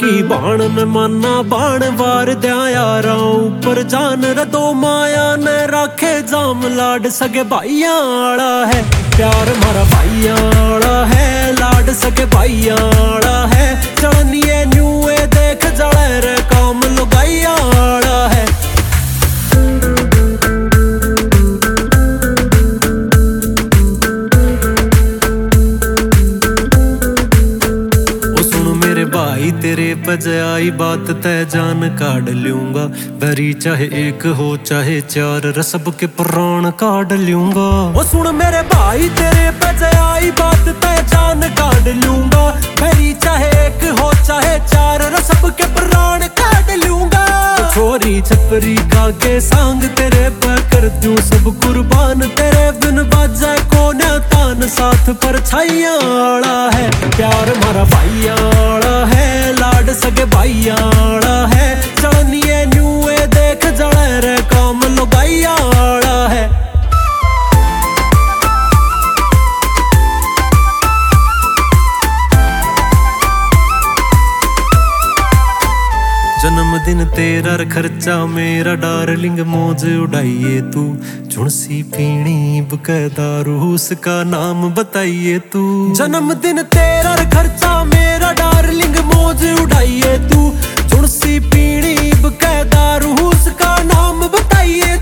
की बाण में माना बाण वार द्या यारा ऊपर जान रदो माया ने राखे जाम लाड सके भाइया आला है प्यार मारा भाइया आला है लाड सके भाइया आला है चलनिए न्यूए देख जड़े रे काम लुगाइया आला है। भाई तेरे पजाई बात तय जान काट लूंगा भरी चाहे एक हो चाहे चार रसब के प्राण काट लूंगा। ओ सुन मेरे भाई तेरे पजाई बात तय जान काट लूंगा भरी चाहे एक हो चाहे चार रसब के प्राण काट लूंगा। छोरी छपरी का के सांग तेरे पर कर दूं सब कुर्बान तेरे बिन बाजा कौन तान साथ पर छाइया आला है प्यार मारा भाइया आला है लाड सके भाइया आला है चलनिए न्यूए देख जड़े रे काम लुगाइया आला है। जन्मदिन तेरा खर्चा मेरा डार्लिंग मौज उड़ाइए तू झुणसी पीनी बुके दारू उसका नाम बताइए तू। जन्मदिन तेरा खर्चा मेरा डार्लिंग मौज उड़ाइए तू झुणसी पीनी बुके दारू उसका नाम बताइए